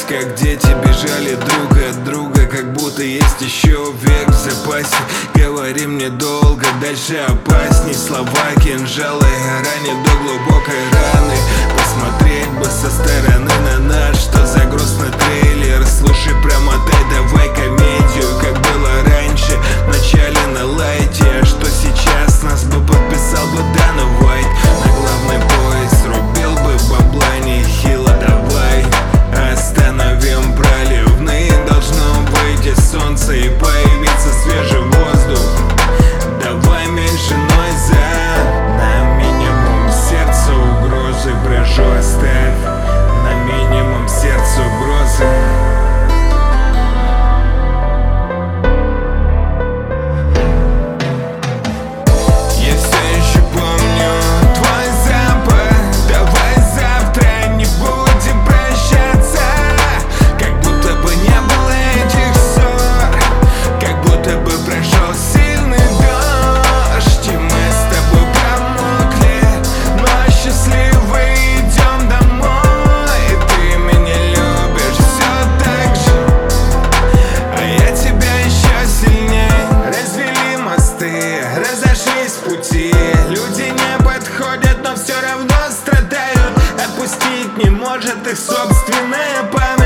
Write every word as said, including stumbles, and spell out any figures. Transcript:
как дети бежали друг от друга, как будто есть еще век в запасе. Говори мне долго, дальше опасней. Слова кинжалы ранят до глубокой раны. Посмотреть бы со стороны на наш, что за грустный трейлер. Слушай, промотай, давай комедию, как было раньше, в начале на лайте. А что сейчас, нас бы подписал бы Дана Уайт. На главный пояс рубил бы бабла нехило. Давай остановим проливные, должно выйти солнце и появиться свежий воздух. Давай меньше нойза, на минимум сердца угрозы. Прошу, оставь на минимум сердца угрозы. Я все еще помню твой запах. Давай завтра не будем прощаться, как будто бы не было этих ссор, как будто бы прошел сильный дождь, и мы с тобой промокли, но счастливы идем домой. И ты меня любишь все так же, а я тебя еще сильнее. Развели мосты, разошлись пути, люди не подходят, но все равно страдают. Отпустить не может их собственная память.